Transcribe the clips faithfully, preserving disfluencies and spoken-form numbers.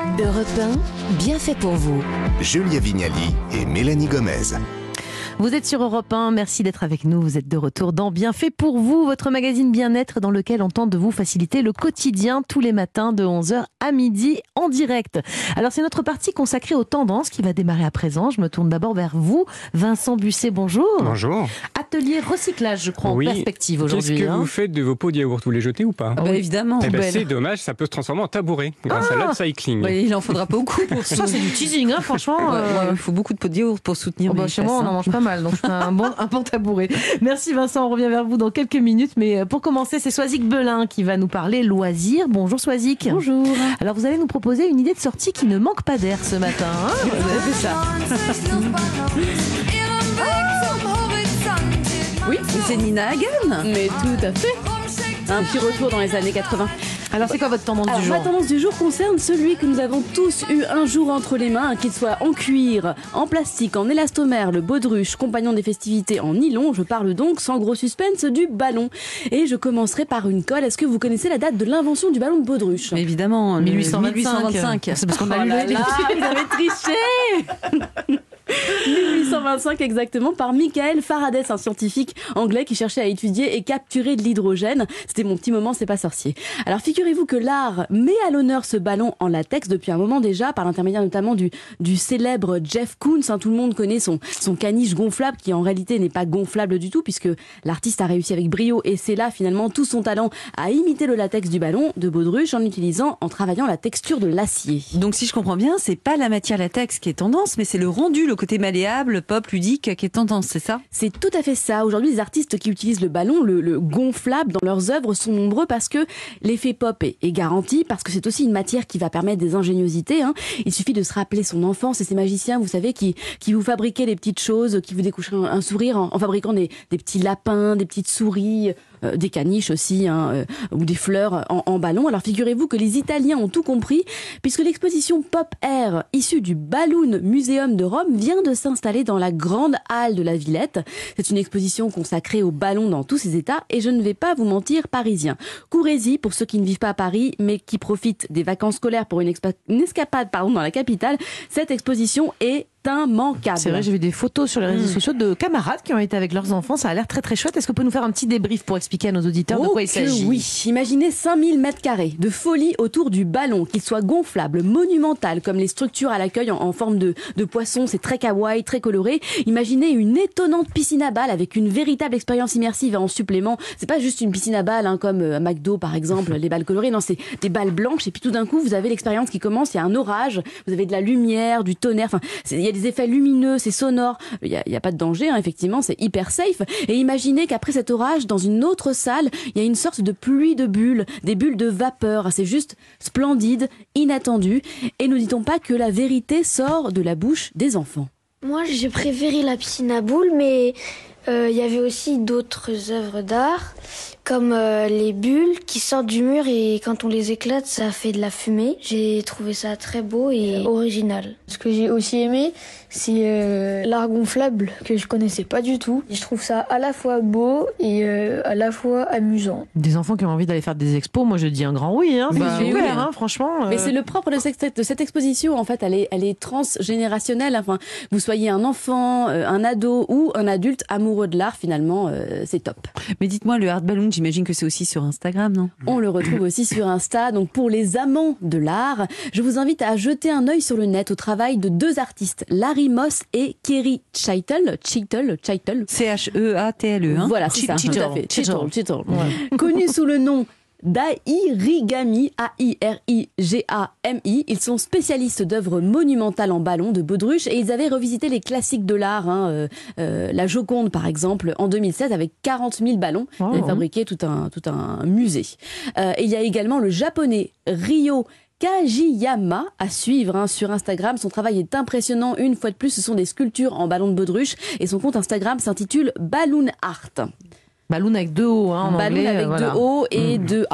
Europe un, bien fait pour vous. Julia Vignali et Mélanie Gomez. Vous êtes sur Europe un, merci d'être avec nous. Vous êtes de retour dans Bien fait pour vous, votre magazine bien-être dans lequel on tente de vous faciliter le quotidien tous les matins de onze heures à midi en direct. Alors c'est notre partie consacrée aux tendances qui va démarrer à présent. Je me tourne d'abord vers vous, Vincent Busset, bonjour. Bonjour. Atelier recyclage, je crois, oui. en perspective aujourd'hui. Qu'est-ce que hein vous faites de vos pots de yaourt? Vous les jetez ou pas? Ah, bah, évidemment. Eh ben, Belle. c'est dommage, ça peut se transformer en tabouret grâce Ah. à l'upcycling. Oui, il en faudra beaucoup pour Ça c'est du teasing, hein, franchement. Ouais, euh, ouais, il faut beaucoup de pots de yaourt pour soutenir Oh bah, mes chez fesses, moi, on en hein. mange pas mal, donc je ferai un bon, un bon tabouret. Merci Vincent, on revient vers vous dans quelques minutes. Mais pour commencer, c'est Swazik Belin qui va nous parler loisirs. Bonjour Swazik. Bonjour. Alors vous allez nous proposer une idée de sortie qui ne manque pas d'air ce matin. Hein, vous avez fait ça. Oui, c'est Nina Hagen. Mais tout à fait. Un petit retour dans les années quatre-vingts. Alors c'est quoi votre tendance Alors, du jour? ma tendance du jour concerne celui que nous avons tous eu un jour entre les mains, qu'il soit en cuir, en plastique, en élastomère, le baudruche, compagnon des festivités en nylon. Je parle donc sans gros suspense du ballon. Et je commencerai par une colle. Est-ce que vous connaissez la date de l'invention du ballon de baudruche? Mais évidemment, le mille huit cent vingt-cinq. mille huit cent vingt-cinq. C'est parce qu'on a Oh lu là les- là, vous avez triché. mille huit cent vingt-cinq exactement, par Michael Faraday, un scientifique anglais qui cherchait à étudier et capturer de l'hydrogène. C'était mon petit moment, c'est pas sorcier. Alors figurez-vous que l'art met à l'honneur ce ballon en latex depuis un moment déjà, par l'intermédiaire notamment du, du célèbre Jeff Koons. Hein, tout le monde connaît son, son caniche gonflable qui en réalité n'est pas gonflable du tout puisque l'artiste a réussi avec brio et c'est là finalement tout son talent à imiter le latex du ballon de baudruche en utilisant, en travaillant la texture de l'acier. Donc si je comprends bien, c'est pas la matière latex qui est tendance, mais c'est le rendu, le côté malléable, pop, ludique qui est tendance, c'est ça? C'est tout à fait ça. Aujourd'hui, les artistes qui utilisent le ballon, le, le gonflable dans leurs œuvres sont nombreux parce que l'effet pop est, est garanti, parce que c'est aussi une matière qui va permettre des ingéniosités. Hein. Il suffit de se rappeler son enfance et ces magiciens, vous savez, qui, qui vous fabriquaient des petites choses, qui vous découchaient un, un sourire en, en fabriquant des, des petits lapins, des petites souris, euh, des caniches aussi, hein, euh, ou des fleurs en, en ballon. Alors figurez-vous que les Italiens ont tout compris, puisque l'exposition Pop Air, issue du Balloon Museum de Rome, vient de s'installer dans la grande halle de la Villette. C'est une exposition consacrée aux ballons dans tous ses états et je ne vais pas vous mentir, parisien. Courez-y pour ceux qui ne vivent pas à Paris mais qui profitent des vacances scolaires pour une, expa- une escapade pardon, dans la capitale. Cette exposition est immanquable. C'est vrai, j'ai vu des photos sur les réseaux sociaux de camarades qui ont été avec leurs enfants. Ça a l'air très très chouette. Est-ce que vous pouvez nous faire un petit débrief pour expliquer à nos auditeurs de Oh quoi il que s'agit? Oui, imaginez cinq mille mètres carrés de folie autour du ballon, qu'il soit gonflable, monumental, comme les structures à l'accueil en, en forme de, de poisson, c'est très kawaii, très coloré. Imaginez une étonnante piscine à balles avec une véritable expérience immersive en supplément. C'est pas juste une piscine à balles, hein, comme à McDo par exemple, les balles colorées. Non, c'est des balles blanches et puis tout d'un coup, vous avez l'expérience qui commence. Il y a un orage, vous avez de la lumière, du tonnerre. Enfin, c'est- il y a des effets lumineux, c'est sonore. Il y a, il y a pas de danger, hein, effectivement, c'est hyper safe. Et imaginez qu'après cet orage, dans une autre salle, il y a une sorte de pluie de bulles, des bulles de vapeur. C'est juste splendide, inattendu. Et ne dit-on pas que la vérité sort de la bouche des enfants? Moi, j'ai préféré la piscine à boules, mais euh, il y avait aussi d'autres œuvres d'art, comme euh, les bulles qui sortent du mur et quand on les éclate, ça fait de la fumée. J'ai trouvé ça très beau et original. Ce que j'ai aussi aimé, c'est euh, l'art gonflable que je connaissais pas du tout. Je trouve ça à la fois beau et euh, à la fois amusant. Des enfants qui ont envie d'aller faire des expos, moi je dis un grand oui. Hein. C'est Bah, super, oui. hein, franchement. euh, Mais c'est le propre de cette, de cette exposition, en fait, elle est, elle est transgénérationnelle. Enfin, vous soyez un enfant, euh, un ado ou un adulte amoureux de l'art, finalement, euh, c'est top. Mais dites-moi, le art balloon, j'imagine que c'est aussi sur Instagram, non? On le retrouve aussi sur Insta. Donc pour les amants de l'art, je vous invite à jeter un œil sur le net au travail de deux artistes, Larry Moss et Kerry Chaitel. Chaitel, Chaitel. C H E A T L E, hein? Voilà, c'est ça, tout Chaitel. à fait. Chaitel. Chaitel, Chaitel. Connu sous le nom d'Airigami, A I R I G A M I. Ils sont spécialistes d'œuvres monumentales en ballon de baudruche et ils avaient revisité les classiques de l'art, hein, euh, euh, la Joconde par exemple, en deux mille sept avec quarante mille ballons. Oh, Ils avaient oh. fabriqué tout un, tout un musée. Euh, et il y a également le japonais Ryo Kajiyama à suivre, hein, sur Instagram. Son travail est impressionnant. Une fois de plus, ce sont des sculptures en ballon de baudruche et son compte Instagram s'intitule Balloon Art. Balloon avec deux O, hein, en Balloon anglais. avec euh, voilà. deux O et deux A.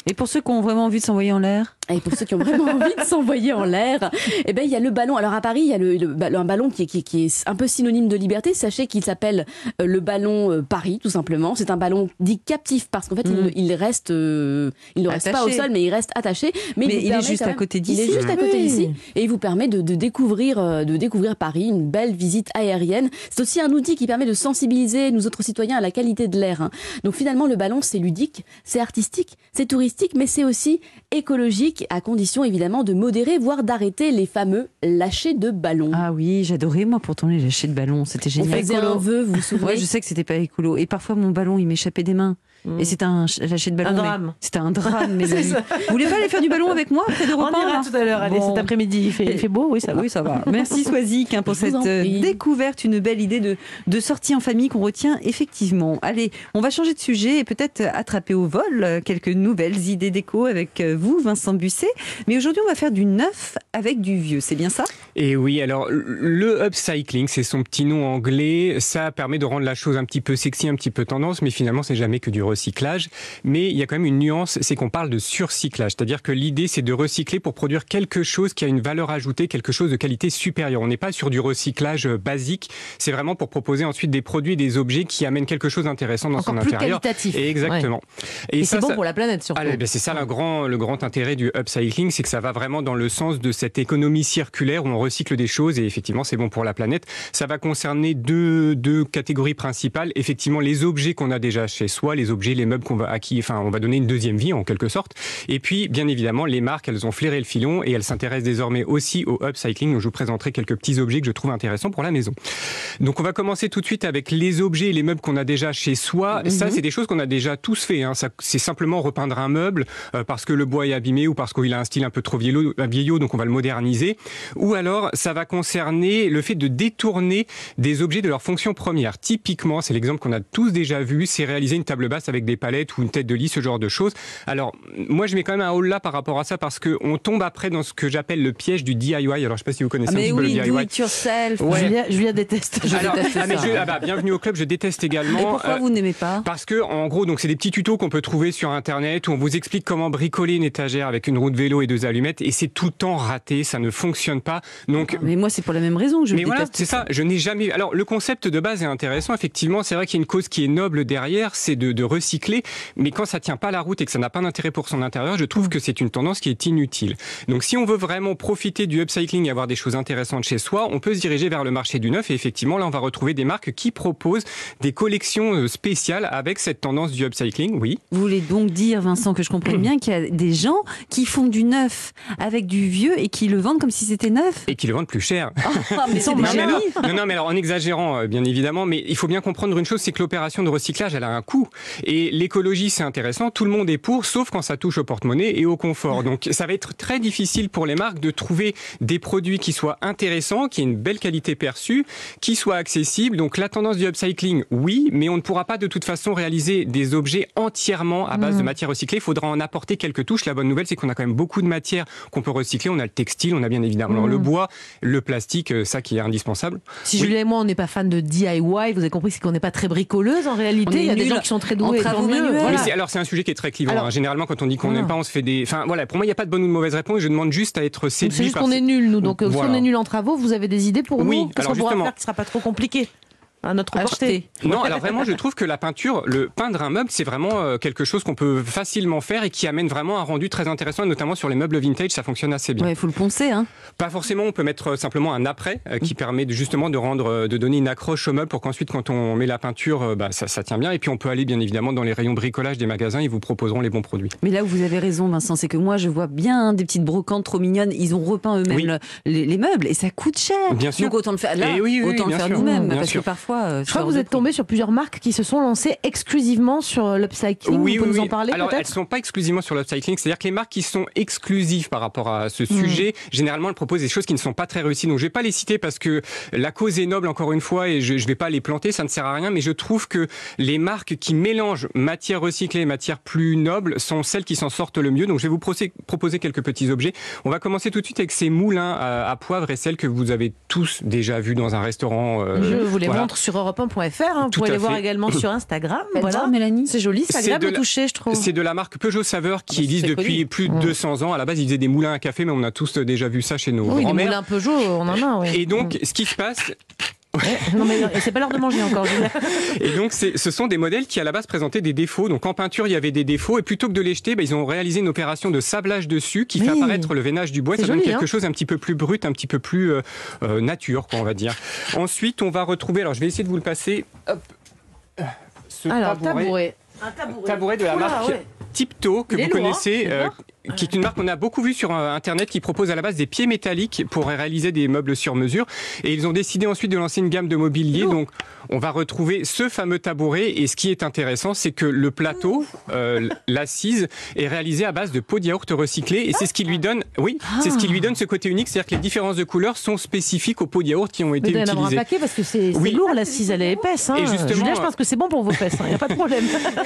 Et pour ceux qui ont vraiment envie de s'envoyer en l'air? Et pour ceux qui ont vraiment envie de s'envoyer en l'air, eh ben il y a le ballon. Alors à Paris, il y a le, le un ballon qui est, qui, qui est un peu synonyme de liberté. Sachez qu'il s'appelle euh, le ballon euh, Paris, tout simplement. C'est un ballon dit captif parce qu'en fait, mmh. il, il reste, euh, il ne reste pas au sol, mais il reste attaché. Mais, mais il, il est juste à côté d'ici. Il est juste à côté oui. d'ici, et il vous permet de, de découvrir, de découvrir Paris, une belle visite aérienne. C'est aussi un outil qui permet de sensibiliser nous autres citoyens à la qualité de l'air. Hein. Donc finalement, le ballon, c'est ludique, c'est artistique, c'est touristique, mais c'est aussi écologique, à condition évidemment de modérer, voire d'arrêter les fameux lâchers de ballons. Ah oui, j'adorais moi pourtant les lâchers de ballons, c'était génial. On faisait un vœu, vous vous souvenez? Ouais, je sais que c'était pas écolo. Et parfois mon ballon, il m'échappait des mains. Mmh. Et c'était un lâcher de ballon. Un drame. C'était un drame, mes amis. Vous voulez pas aller faire du ballon avec moi après des repas? On ira tout à l'heure. Allez, bon. Cet après-midi, il fait, il fait beau, oui, ça va. Oui, ça va. Merci Swazik hein, pour cette découverte, une belle idée de, de sortie en famille qu'on retient effectivement. Allez, on va changer de sujet et peut-être attraper au vol quelques nouvelles idées déco avec vous, Vincent Busset. Mais aujourd'hui, on va faire du neuf avec du vieux, c'est bien ça? Et oui, alors le upcycling, c'est son petit nom anglais. Ça permet de rendre la chose un petit peu sexy, un petit peu tendance, mais finalement, c'est jamais que du recyclage. Mais il y a quand même une nuance, c'est qu'on parle de surcyclage. C'est-à-dire que l'idée, c'est de recycler pour produire quelque chose qui a une valeur ajoutée, quelque chose de qualité supérieure. On n'est pas sur du recyclage basique. C'est vraiment pour proposer ensuite des produits, des objets qui amènent quelque chose d'intéressant dans Encore son plus intérieur. Qualitatif. Et exactement. Ouais. Et, et ça, c'est bon ça... pour la planète surtout. Ah, ben c'est ça le grand, le grand intérêt du upcycling, c'est que ça va vraiment dans le sens de cette économie circulaire où on recycle des choses et effectivement c'est bon pour la planète. Ça va concerner deux, deux catégories principales. Effectivement les objets qu'on a déjà chez soi, les objets, les meubles qu'on va à qui, enfin on va donner une deuxième vie en quelque sorte. Et puis bien évidemment les marques, elles ont flairé le filon et elles s'intéressent désormais aussi au upcycling. Donc je vous présenterai quelques petits objets que je trouve intéressants pour la maison. Donc on va commencer tout de suite avec les objets et les meubles qu'on a déjà chez soi. Mm-hmm. Ça c'est des choses qu'on a déjà tous fait. Hein. Ça, c'est simplement repeindre un meuble euh, parce que le bois est abîmé ou parce qu'il a un style un peu trop vieillot, vieillot, donc on va le moderniser. Ou alors ça va concerner le fait de détourner des objets de leur fonction première. Typiquement, c'est l'exemple qu'on a tous déjà vu, c'est réaliser une table basse avec des palettes ou une tête de lit, ce genre de choses. Alors, moi je mets quand même un haut là par rapport à ça parce qu'on tombe après dans ce que j'appelle le piège du D I Y. Alors je sais pas si vous connaissez ah, un petit oui, peu le D I Y. Do it yourself. Ouais. Julia, Julia déteste. Je Alors, déteste ah, mais ça. je, ah bah, bienvenue au club, je déteste également. Et pourquoi euh, vous n'aimez pas? Parce que en gros, donc c'est des petits tutos qu'on peut trouver sur internet où on vous explique comment bricoler une étagère avec une roue de vélo et deux allumettes et c'est tout le temps raté, ça ne fonctionne pas. Donc, mais moi c'est pour la même raison que je mais déteste. voilà, c'est ça. Je n'ai jamais. Alors le concept de base est intéressant. Effectivement, c'est vrai qu'il y a une cause qui est noble derrière, c'est de, de recycler. Mais quand ça tient pas la route et que ça n'a pas d'intérêt pour son intérieur, je trouve que c'est une tendance qui est inutile. Donc si on veut vraiment profiter du upcycling et avoir des choses intéressantes chez soi, on peut se diriger vers le marché du neuf. Et effectivement, là, on va retrouver des marques qui proposent des collections spéciales avec cette tendance du upcycling. Oui. Vous voulez donc dire, Vincent, que je comprenne bien qu'il y a des gens qui font du neuf avec du vieux et qui le vendent comme si c'était neuf. Et qui le vendent plus cher. Oh, mais c'est non, des mais génies. non, non, mais alors en exagérant, bien évidemment, mais il faut bien comprendre une chose, c'est que l'opération de recyclage, elle a un coût. Et l'écologie, c'est intéressant, tout le monde est pour, sauf quand ça touche au porte-monnaie et au confort. Donc ça va être très difficile pour les marques de trouver des produits qui soient intéressants, qui aient une belle qualité perçue, qui soient accessibles. Donc la tendance du upcycling, oui, mais on ne pourra pas de toute façon réaliser des objets entièrement à base mmh. de matière recyclée. Il faudra en apporter quelques touches. La bonne nouvelle, c'est qu'on a quand même beaucoup de matières qu'on peut recycler. On a le textile, on a bien évidemment mmh. le bois, le plastique, ça qui est indispensable. Si oui. Julia et moi, on n'est pas fan de D I Y, vous avez compris, c'est qu'on n'est pas très bricoleuse en réalité. Il y a des gens qui sont très doués. Tant mieux. Voilà. Voilà. C'est, alors c'est un sujet qui est très clivant. Alors, hein. Généralement, quand on dit qu'on voilà. n'aime pas, on se fait des. Enfin voilà. Pour moi, il n'y a pas de bonne ou de mauvaise réponse. Je demande juste à être séduit. C'est juste par qu'on ces... est nuls, nous. Donc, voilà. si on est nuls en travaux, vous avez des idées pour oui, nous? Qu'est-ce qu'on pourra faire qui ne sera pas trop compliqué à notre portée? Non, alors vraiment, je trouve que la peinture, le peindre un meuble, c'est vraiment euh, quelque chose qu'on peut facilement faire et qui amène vraiment un rendu très intéressant, et notamment sur les meubles vintage, ça fonctionne assez bien. Ouais, il faut le poncer, hein. Pas forcément, on peut mettre simplement un après euh, qui permet de, justement de rendre, de donner une accroche au meuble pour qu'ensuite, quand on met la peinture, euh, bah, ça, ça tient bien. Et puis, on peut aller bien évidemment dans les rayons bricolage des magasins, ils vous proposeront les bons produits. Mais là où vous avez raison, Vincent, c'est que moi, je vois bien des petites brocantes trop mignonnes. Ils ont repeint eux-mêmes oui. le, les, les meubles et ça coûte cher. Bien sûr. Donc autant le faire là, oui, oui, autant oui, le faire sûr. nous-mêmes, Bien parce sûr. que parfois. Euh, je crois que vous êtes tombé sur plusieurs marques qui se sont lancées exclusivement sur l'upcycling. Oui, vous pouvez oui, nous en oui. parler Alors, peut-être? elles ne sont pas exclusivement sur l'upcycling, c'est-à-dire que les marques qui sont exclusives par rapport à ce sujet, mmh. généralement, elles proposent des choses qui ne sont pas très réussies. Donc, je ne vais pas les citer parce que la cause est noble, encore une fois, et je ne vais pas les planter, ça ne sert à rien, mais je trouve que les marques qui mélangent matière recyclée et matière plus noble sont celles qui s'en sortent le mieux. Donc, je vais vous proposer quelques petits objets. On va commencer tout de suite avec ces moulins à, à poivre et celles que vous avez tous déjà vus dans un restaurant. Euh, je vous les voilà. montre sur, sur europe un point f r. Hein. Vous Tout pouvez à les voir fait. également sur Instagram. Voilà. Voilà. Mélanie. C'est joli, c'est agréable de de la- toucher, je trouve. C'est de la marque Peugeot Saveur qui Ah bah, existe c'est depuis connu. plus de Mmh. deux cents ans. À la base, ils faisaient des moulins à café, mais on a tous déjà vu ça chez nos Oui, des grands-mères. moulins Peugeot, on en a, oui. Et donc, ce qui se passe, Ouais. Non, mais c'est pas l'heure de manger encore, Julien. et donc, c'est- ce sont des modèles qui à la base présentaient des défauts. Donc en peinture, il y avait des défauts, et plutôt que de les jeter, bah, ils ont réalisé une opération de sablage dessus qui Oui. fait apparaître le veinage du bois. C'est Ça donne joli, quelque hein. chose un petit peu plus brut, un petit peu plus euh, euh, nature, quoi, on va dire. Ensuite, on va retrouver. Alors, je vais essayer de vous le passer. Hop. Ce Alors, tabouret. tabouret. Un tabouret. Tabouret de la Oula, marque ouais. Tipto, que Il est vous lourd, connaissez, hein, euh, d'accord. qui est une marque qu'on a beaucoup vue sur euh, Internet, qui propose à la base des pieds métalliques pour réaliser des meubles sur mesure. Et ils ont décidé ensuite de lancer une gamme de mobilier. Lourd. Donc, on va retrouver ce fameux tabouret. Et ce qui est intéressant, c'est que le plateau, euh, l'assise, est réalisé à base de pots de yaourt recyclés. Et c'est ce qui lui donne, oui, c'est ce qui lui donne ce côté unique. C'est-à-dire que les différences de couleurs sont spécifiques aux pots de yaourt qui ont Mais été il doit y en avoir un utilisés. paquet parce que c'est c'est Oui. lourd, l'assise, elle est épaisse. Hein. Et justement, Julien, je pense que c'est bon pour vos fesses, il n'y a pas de problème.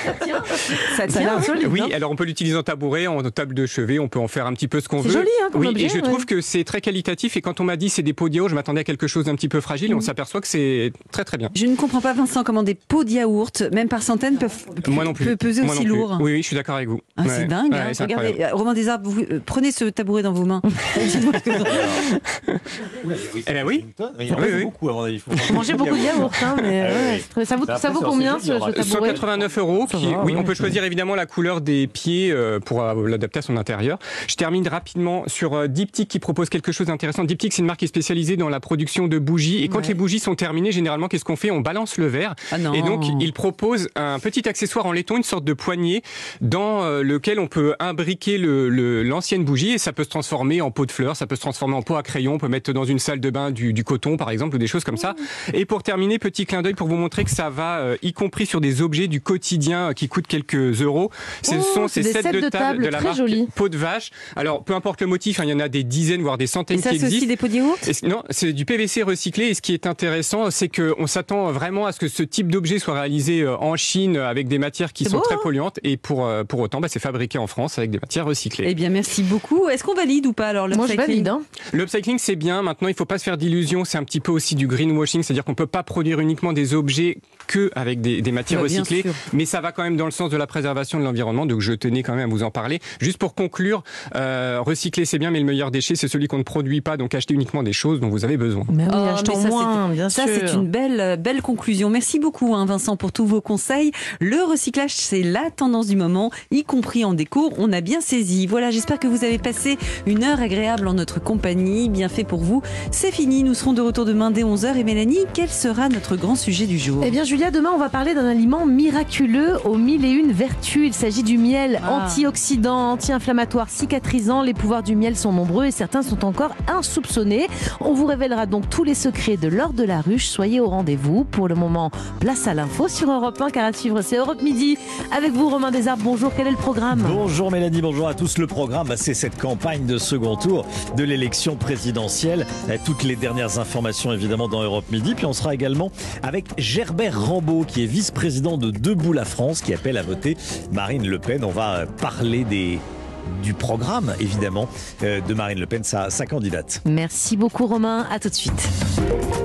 Ça Ça a l'air tient. solide. Oui, hein. alors on peut l'utiliser en tabouret, en table de chevet, on peut en faire un petit peu ce qu'on C'est veut. joli, hein, comme oui, objet, et je ouais. trouve que c'est très qualitatif. Et quand on m'a dit c'est des pots de yaourt, je m'attendais à quelque chose d'un petit peu fragile. Et on s'aperçoit que c'est très très bien. Je ne comprends pas, Vincent, comment des pots de yaourt, même par centaines, peuvent Moi non plus. peut peser Moi aussi non plus. lourd. Oui, oui, je suis d'accord avec vous. Ah, Ouais. c'est dingue. Ouais, hein. c'est Regardez, incroyable. euh, Romain Desarbes, vous, euh, prenez ce tabouret dans vos mains. Dites-moi ce que vous en- Eh ben oui. Il y en a Oui, oui. beaucoup avant d'aller. Vous mangez beaucoup de yaourt, hein, mais Ah oui, ouais, oui. c'est très- ça vaut, Ça, ça après, vaut c'est combien en ce, série, ce il y aura tabouret cent quatre-vingt-neuf euros. Ça Qui, va, oui, ouais. on peut choisir évidemment la couleur des pieds euh, pour euh, l'adapter à son intérieur. Je termine rapidement sur euh, Diptyque qui propose quelque chose d'intéressant. Diptyque, c'est une marque qui est spécialisée dans la production de bougies. Et quand Ouais. les bougies sont terminées, généralement, qu'est-ce qu'on fait? On balance le verre. Ah non. Et donc, il propose un petit accessoire en laiton, une sorte de poignée, dans euh, lequel on peut imbriquer le, le- l'ancienne bougie, et ça peut se transformer en pot de fleurs, ça peut se transformer en pot à crayon, on peut mettre dans une salle de bain du, du coton, par exemple, ou des choses comme ça. Et pour terminer, petit clin d'œil pour vous montrer que ça va, euh, y compris sur des objets du quotidien euh, qui coûtent quelques euros. Ce Oh, sont c'est ces des sets de table de la très marque jolis. Peau de Vache. Alors, peu importe le motif, hein, il y en a des dizaines, voire des Et centaines ça, qui c'est aussi existent. des pots de yaourt? Et c- non, c'est du P V C recyclé. Et ce qui est intéressant, c'est qu'on s'attend vraiment à ce que ce type d'objet soit réalisé euh, en Chine avec des matières qui C'est sont beau, très hein polluantes. Et pour, euh, pour autant, bah, c'est fabriqué en France avec des matières recyclées. Eh bien, merci beaucoup. Est-ce qu'on valide ou pas alors le Moi, je valide. Hein. Le upcycling, c'est bien. Maintenant, il ne faut pas se faire d'illusions. C'est un petit peu aussi du greenwashing. C'est-à-dire qu'on ne peut pas produire uniquement des objets que avec des, des matières Bah, bien recyclées. sûr. Mais ça va quand même dans le sens de la préservation de l'environnement. Donc, je tenais quand même à vous en parler. Juste pour conclure, euh, recycler, c'est bien, mais le meilleur déchet, c'est celui qu'on ne produit pas. Donc, achetez uniquement des choses dont vous avez besoin. Mais oui, Oh, achetons mais ça, moins, bien Ça, sûr. c'est une belle, belle conclusion. Merci beaucoup, hein, Vincent, pour tous vos conseils. Le recyclage, c'est la tendance du moment, y compris en déco. On a bien saisi. Voilà, j'espère que vous avez passé une heure agréable en notre compagnie. Bien fait pour vous. C'est fini. Nous serons de retour demain dès onze heures. Et Mélanie, quel sera notre grand sujet du jour? Eh bien, Julia, demain, on va parler d'un aliment miraculeux aux mille et une vertus. Il s'agit du miel, Ah. antioxydant, anti-inflammatoire, cicatrisant. Les pouvoirs du miel sont nombreux et certains sont encore insoupçonnés. On vous révélera donc tous les secrets de l'or de la ruche. Soyez au rendez-vous. Pour le moment, place à l'info sur Europe un, car à suivre, c'est Europe Midi. Avec vous, Romain Desarbes, bonjour. Quel est le programme? Bonjour Mélanie, bonjour à tous. Le programme, bah, c'est cette campagne de second tour de l'élection présidentielle. Euh, Toutes les dernières informations évidemment dans Europe Midi. Puis on sera également avec Gerbert Rambaud qui est vice-président de Debout la France qui appelle à voter Marine Le Pen. On va euh, parler des... du programme évidemment euh, de Marine Le Pen, sa, sa candidate. Merci beaucoup, Romain. À tout de suite.